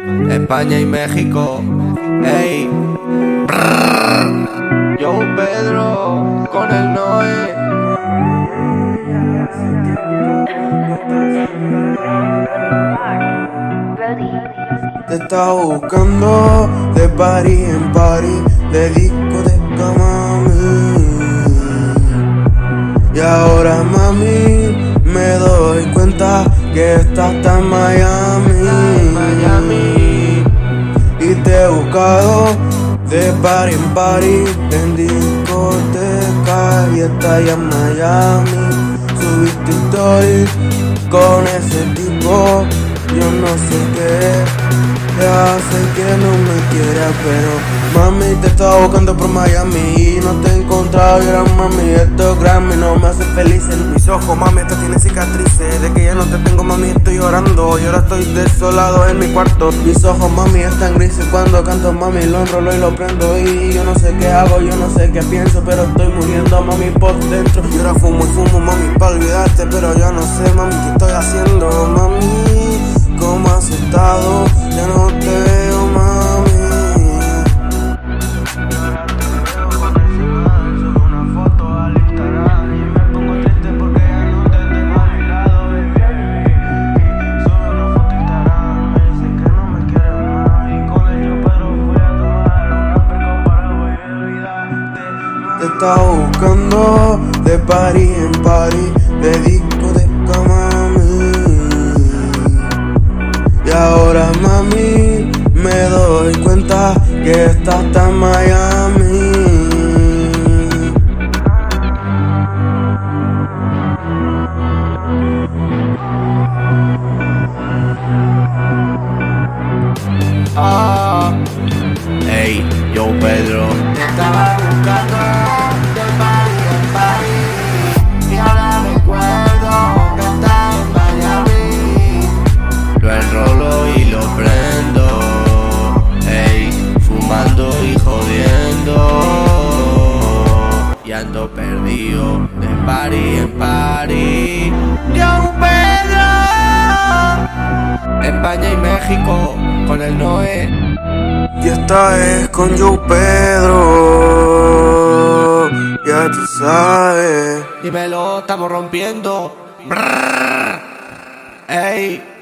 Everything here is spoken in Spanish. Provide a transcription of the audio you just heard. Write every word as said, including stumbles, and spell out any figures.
España y México. Ey. Brrr. Yo Pedro con el Noé. Te estaba buscando de party en party, de disco de mami. Y ahora mami me doy cuenta que estás en Miami, Miami. Y te he buscado de party en party, en discoteca, y estás allá en Miami. Subiste stories con ese tipo, yo no sé qué, ya sé que no me quieres, pero mami te estaba buscando por Miami y no te he encontrado. Y ahora mami estos Grammy no me hacen feliz en mis ojos, mami esto tiene cicatrices de que ya no te tengo, mami estoy llorando y ahora estoy desolado en mi cuarto. Mis ojos mami están grises cuando canto, mami lo enrolo y lo prendo y yo no sé qué hago, yo no sé qué pienso, pero estoy muriendo mami por dentro. Y ahora fumo y fumo mami pa' olvidarte, pero ya no sé mami qué estoy haciendo, mami. ¿Cómo has estado? Ya no te veo, mami. Y ahora te veo cuando encima subo una foto al Instagram y me pongo triste porque ya no te tengo a mi lado, baby. Sube una foto a Instagram, me dice que no me quieres más y con ello pero voy a tomar una peco para volver a olvidarte. Te estaba buscando de party en party, de disco de mami. Y ahora mami me doy cuenta que estás en Miami. Ah, ey, yo Pedro. Te estaba buscando de party en party y ahora recuerdo que estás en Miami. Lo enrolo y lo prendo, ey, fumando y jodiendo. Y ando perdido de party en party. Yo Pedro, España y México con el Noé. Y esta es con Joe Pedro, ya tú sabes. Dímelo, estamos rompiendo. Brrr. Ey.